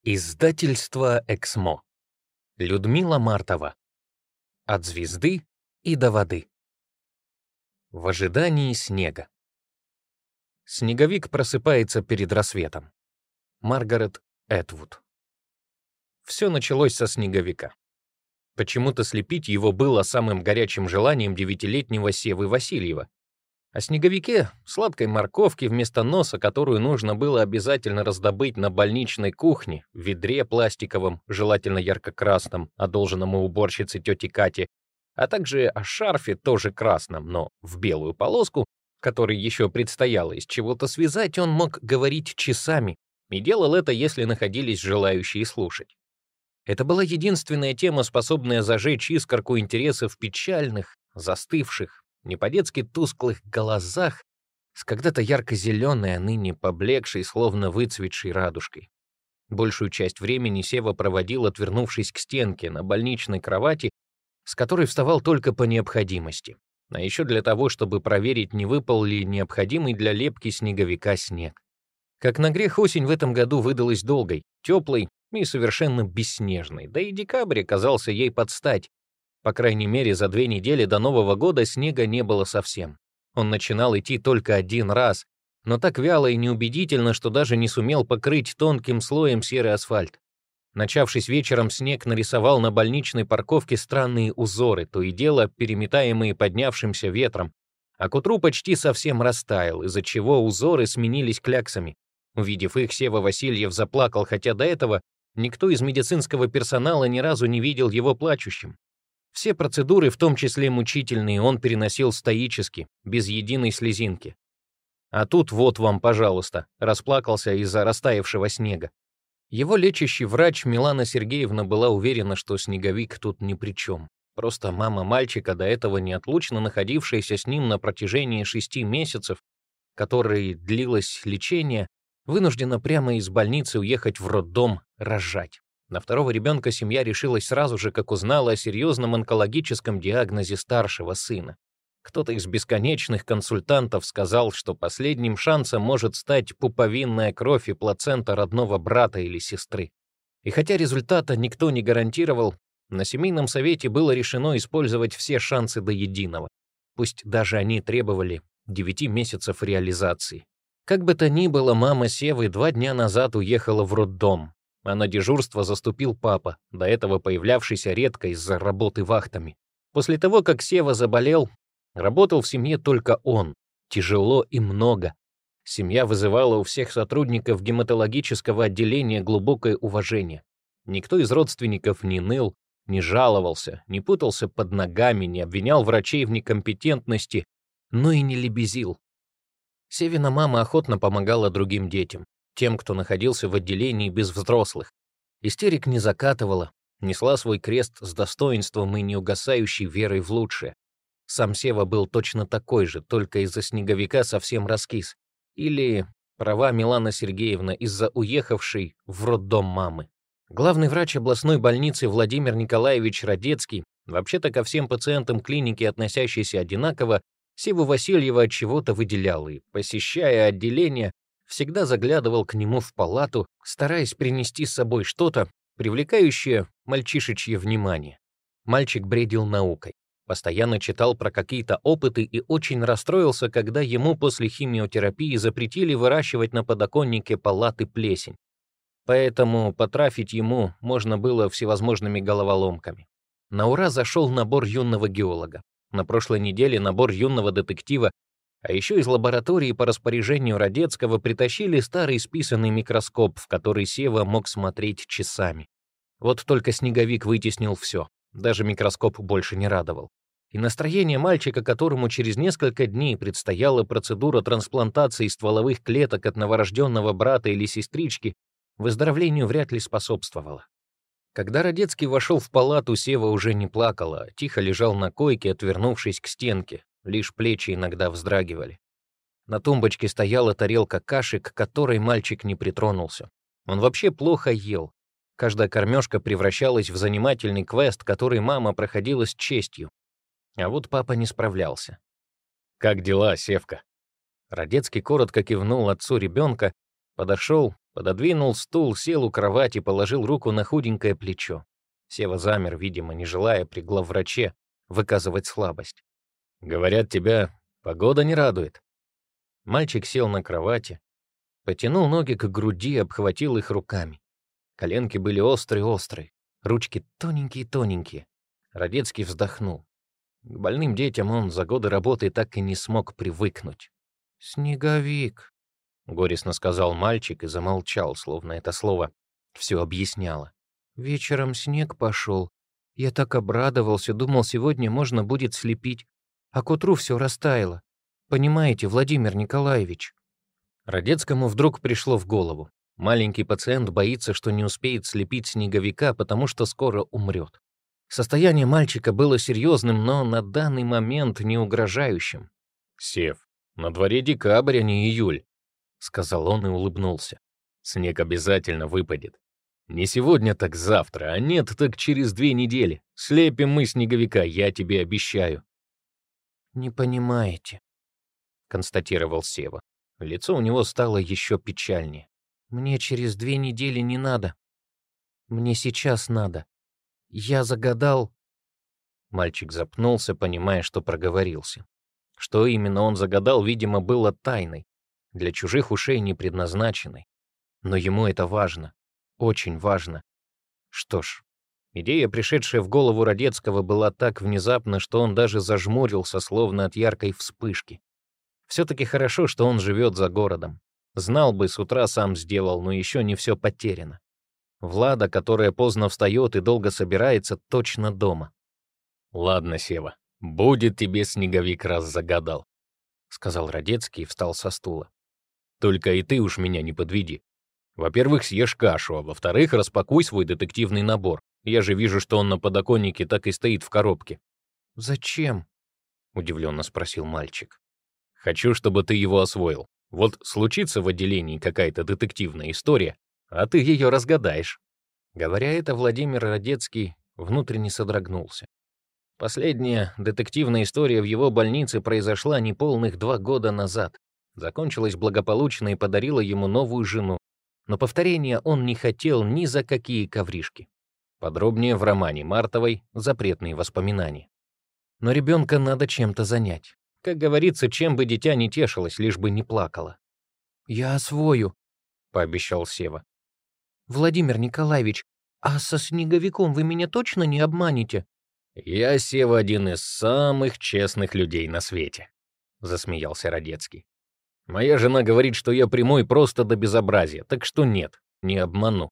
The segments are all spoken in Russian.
Издательство «Эксмо». Людмила Мартова. От звезды и до воды. В ожидании снега. Снеговик просыпается перед рассветом. Маргарет Этвуд. Все началось со снеговика. Почему-то слепить его было самым горячим желанием 9-летнего Севы Васильева. О снеговике, сладкой морковке вместо носа, которую нужно было обязательно раздобыть на больничной кухне, в ведре пластиковом, желательно ярко-красном, одолженном у уборщицы тети Кати, а также о шарфе, тоже красном, но в белую полоску, который еще предстояло из чего-то связать, он мог говорить часами, и делал это, если находились желающие слушать. Это была единственная тема, способная зажечь искорку интереса в печальных, застывших, не по-детски тусклых глазах с когда-то ярко-зеленой, а ныне поблекшей, словно выцветшей радужкой. Большую часть времени Сева проводил, отвернувшись к стенке на больничной кровати, с которой вставал только по необходимости, а еще для того, чтобы проверить, не выпал ли необходимый для лепки снеговика снег. Как на грех, осень в этом году выдалась долгой, теплой и совершенно бесснежной, да и декабрь оказался ей под стать. По крайней мере, за 2 недели до Нового года снега не было совсем. Он начинал идти только один раз, но так вяло и неубедительно, что даже не сумел покрыть тонким слоем серый асфальт. Начавшись вечером, снег нарисовал на больничной парковке странные узоры, то и дело переметаемые поднявшимся ветром, а к утру почти совсем растаял, из-за чего узоры сменились кляксами. Увидев их, Сева Васильев заплакал, хотя до этого никто из медицинского персонала ни разу не видел его плачущим. Все процедуры, в том числе мучительные, он переносил стоически, без единой слезинки. А тут вот вам, пожалуйста, расплакался из-за растаявшего снега. Его лечащий врач Милана Сергеевна была уверена, что снеговик тут ни при чем. Просто мама мальчика, до этого неотлучно находившаяся с ним на протяжении 6 месяцев, которой длилось лечение, вынуждена прямо из больницы уехать в роддом рожать. На второго ребенка семья решилась сразу же, как узнала о серьезном онкологическом диагнозе старшего сына. Кто-то из бесконечных консультантов сказал, что последним шансом может стать пуповинная кровь и плацента родного брата или сестры. И хотя результата никто не гарантировал, на семейном совете было решено использовать все шансы до единого. Пусть даже они требовали 9 месяцев реализации. Как бы то ни было, мама Севы 2 дня назад уехала в роддом, а на дежурство заступил папа, до этого появлявшийся редко из-за работы вахтами. После того, как Сева заболел, работал в семье только он, тяжело и много. Семья вызывала у всех сотрудников гематологического отделения глубокое уважение. Никто из родственников не ныл, не жаловался, не путался под ногами, не обвинял врачей в некомпетентности, но и не лебезил. Севина мама охотно помогала другим детям, тем, кто находился в отделении без взрослых. Истерик не закатывала, несла свой крест с достоинством и неугасающей верой в лучшее. Сам Сева был точно такой же, только из-за снеговика совсем раскис. Или, права Милана Сергеевна, из-за уехавшей в роддом мамы. Главный врач областной больницы Владимир Николаевич Радецкий, вообще-то ко всем пациентам клиники, относящийся одинаково, Севу Васильева от чего-то выделял и, посещая отделение, всегда заглядывал к нему в палату, стараясь принести с собой что-то, привлекающее мальчишечье внимание. Мальчик бредил наукой, постоянно читал про какие-то опыты и очень расстроился, когда ему после химиотерапии запретили выращивать на подоконнике палаты плесень. Поэтому потрафить ему можно было всевозможными головоломками. На ура зашел набор юного геолога. На прошлой неделе набор юного детектива, а еще из лаборатории по распоряжению Радецкого притащили старый списанный микроскоп, в который Сева мог смотреть часами. Вот только снеговик вытеснил все, даже микроскоп больше не радовал. И настроение мальчика, которому через несколько дней предстояла процедура трансплантации стволовых клеток от новорожденного брата или сестрички, выздоровлению вряд ли способствовало. Когда Радецкий вошел в палату, Сева уже не плакал, а тихо лежал на койке, отвернувшись к стенке, лишь плечи иногда вздрагивали. На тумбочке стояла тарелка каши, к которой мальчик не притронулся. Он вообще плохо ел. Каждая кормежка превращалась в занимательный квест, который мама проходила с честью. А вот папа не справлялся. «Как дела, Севка?» Радецкий коротко кивнул отцу ребенка, подошел, Пододвинул стул, сел у кровати, положил руку на худенькое плечо. Сева замер, видимо, не желая при главвраче выказывать слабость. «Говорят, тебя погода не радует». Мальчик сел на кровати, потянул ноги к груди, обхватил их руками. Коленки были острые-острые, ручки тоненькие-тоненькие. Радецкий вздохнул. К больным детям он за годы работы так и не смог привыкнуть. «Снеговик», — горестно сказал мальчик и замолчал, словно это слово все объясняло. «Вечером снег пошел. Я так обрадовался, думал, сегодня можно будет слепить. А к утру все растаяло. Понимаете, Владимир Николаевич?» Радецкому вдруг пришло в голову. Маленький пациент боится, что не успеет слепить снеговика, потому что скоро умрет. Состояние мальчика было серьезным, но на данный момент не угрожающим. «Сев, на дворе декабрь, а не июль», — сказал он и улыбнулся. «Снег обязательно выпадет. Не сегодня, так завтра, а нет, так через 2 недели. Слепим мы снеговика, я тебе обещаю». «Не понимаете», — констатировал Сева. Лицо у него стало еще печальнее. «Мне через 2 недели не надо. Мне сейчас надо. Я загадал...» Мальчик запнулся, понимая, что проговорился. Что именно он загадал, видимо, было тайной, для чужих ушей не предназначенной. Но ему это важно, очень важно. Что ж, идея, пришедшая в голову Радецкого, была так внезапна, что он даже зажмурился, словно от яркой вспышки. Все-таки хорошо, что он живет за городом. Знал бы, с утра сам сделал, но еще не все потеряно. Влада, которая поздно встает и долго собирается, точно дома. «Ладно, Сева, будет тебе снеговик, раз загадал», — сказал Радецкий и встал со стула. «Только и ты уж меня не подведи. Во-первых, съешь кашу, а во-вторых, распакуй свой детективный набор. Я же вижу, что он на подоконнике так и стоит в коробке». «Зачем?» — удивленно спросил мальчик. «Хочу, чтобы ты его освоил. Вот случится в отделении какая-то детективная история, а ты ее разгадаешь». Говоря это, Владимир Радецкий внутренне содрогнулся. Последняя детективная история в его больнице произошла неполных 2 года назад. Закончилась благополучно и подарила ему новую жену. Но повторения он не хотел ни за какие ковришки. Подробнее в романе Мартовой «Запретные воспоминания». Но ребенка надо чем-то занять. Как говорится, чем бы дитя не тешилось, лишь бы не плакало. «Я освою», — пообещал Сева. «Владимир Николаевич, а со снеговиком вы меня точно не обманете?» «Я, Сева, один из самых честных людей на свете», — засмеялся Радецкий. «Моя жена говорит, что я прямой просто до безобразия, так что нет, не обману».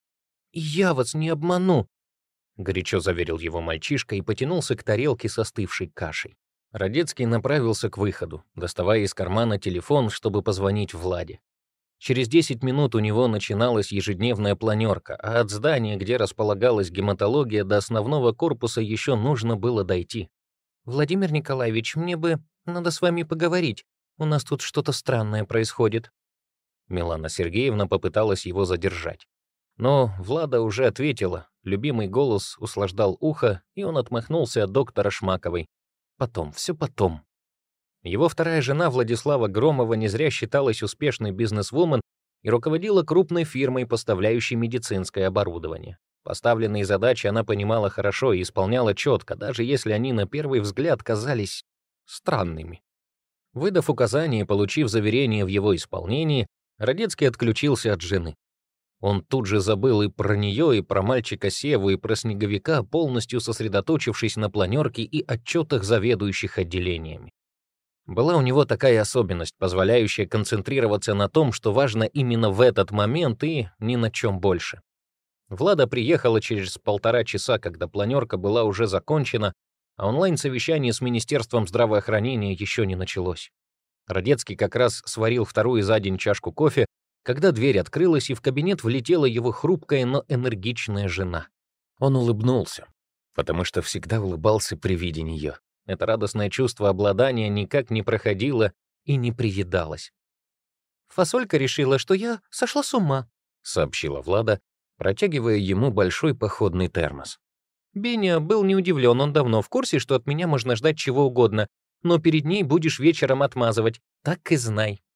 «Я вас не обману», — горячо заверил его мальчишка и потянулся к тарелке со остывшей кашей. Радецкий направился к выходу, доставая из кармана телефон, чтобы позвонить Владе. Через 10 минут у него начиналась ежедневная планерка, а от здания, где располагалась гематология, до основного корпуса еще нужно было дойти. «Владимир Николаевич, мне бы надо с вами поговорить. У нас тут что-то странное происходит». Милана Сергеевна попыталась его задержать. Но Влада уже ответила, любимый голос услаждал ухо, и он отмахнулся от доктора Шмаковой. Потом, все потом. Его вторая жена Владислава Громова не зря считалась успешной бизнесвумен и руководила крупной фирмой, поставляющей медицинское оборудование. Поставленные задачи она понимала хорошо и исполняла четко, даже если они на первый взгляд казались странными. Выдав указание и получив заверение в его исполнении, Радецкий отключился от жены. Он тут же забыл и про нее, и про мальчика Севу, и про снеговика, полностью сосредоточившись на планерке и отчетах заведующих отделениями. Была у него такая особенность, позволяющая концентрироваться на том, что важно именно в этот момент и ни на чем больше. Влада приехала через 1,5 часа, когда планерка была уже закончена, а онлайн-совещание с Министерством здравоохранения еще не началось. Радецкий как раз сварил вторую за день чашку кофе, когда дверь открылась, и в кабинет влетела его хрупкая, но энергичная жена. Он улыбнулся, потому что всегда улыбался при виде нее. Это радостное чувство обладания никак не проходило и не приедалось. «Фасолька решила, что я сошла с ума», — сообщила Влада, протягивая ему большой походный термос. «Беня был не удивлен, он давно в курсе, что от меня можно ждать чего угодно, но перед ней будешь вечером отмазывать, так и знай».